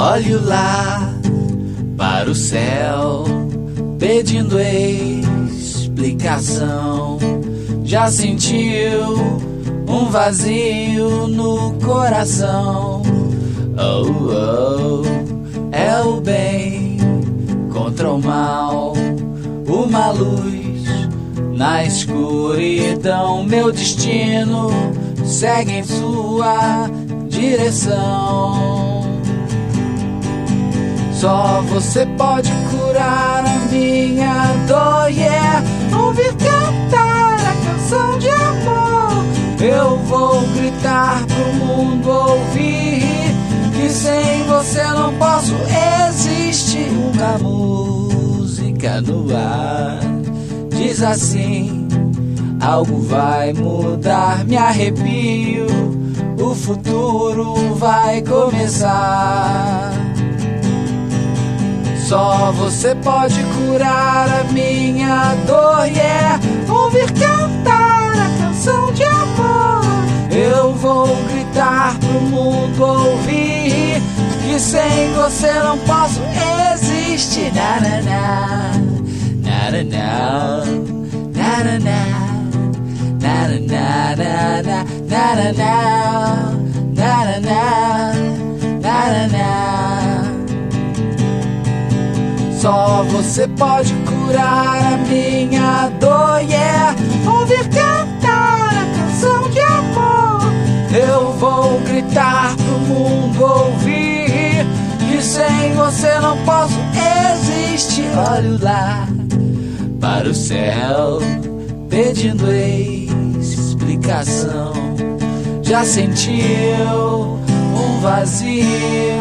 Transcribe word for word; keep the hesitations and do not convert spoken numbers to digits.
Olho lá para o céu, pedindo explicação. Já sentiu um vazio no coração? Oh, oh, é o bem contra o mal, uma luz na escuridão. Meu destino segue em sua direção. Só você pode curar a minha dor, yeah. Ouvir cantar a canção de amor. Eu vou gritar pro mundo ouvir que sem você não posso existir. Uma música no ar diz assim: algo vai mudar, me arrepio, o futuro vai começar. Só você pode curar a minha dor, yeah. Ouvir cantar a canção de amor. Eu vou gritar pro mundo ouvir que sem você não posso existir. Na na na, na na na, na na na, na na na na, na na na na, na na na. Só você pode curar a minha dor, yeah. Ouvir cantar a canção de amor. Eu vou gritar pro mundo ouvir que sem você não posso existir. Olho lá para o céu, pedindo explicação. Já sentiu um vazio